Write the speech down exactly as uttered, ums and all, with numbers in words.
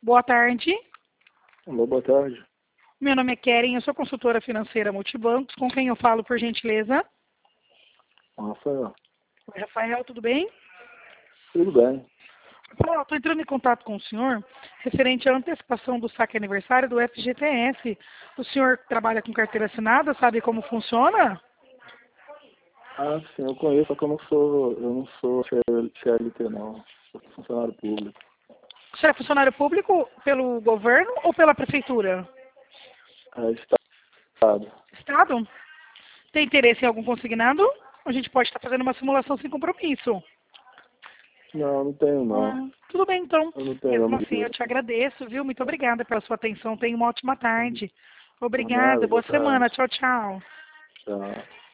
Boa tarde. Alô, boa tarde. Meu nome é Keren, eu sou consultora financeira Multibancos. Com quem eu falo, por gentileza? Rafael. Oi, Rafael, tudo bem? Tudo bem. Rafael, estou entrando em contato com o senhor referente à antecipação do saque aniversário do F G T S. O senhor trabalha com carteira assinada, sabe como funciona? Ah, sim, eu conheço, só que eu não sou, eu não sou C L T não. Sou funcionário público. O senhor é funcionário público pelo governo ou pela prefeitura? É Estado. Estado? Tem interesse em algum consignado? A gente pode estar fazendo uma simulação sem compromisso. Não, não tenho não. Ah, tudo bem, então. Eu não tenho Mesmo não, assim, eu meu te agradeço, viu? Muito obrigada pela sua atenção. Tenha uma ótima tarde. Por Obrigada. nada, Boa boa semana. tarde. Tchau, tchau. Tchau.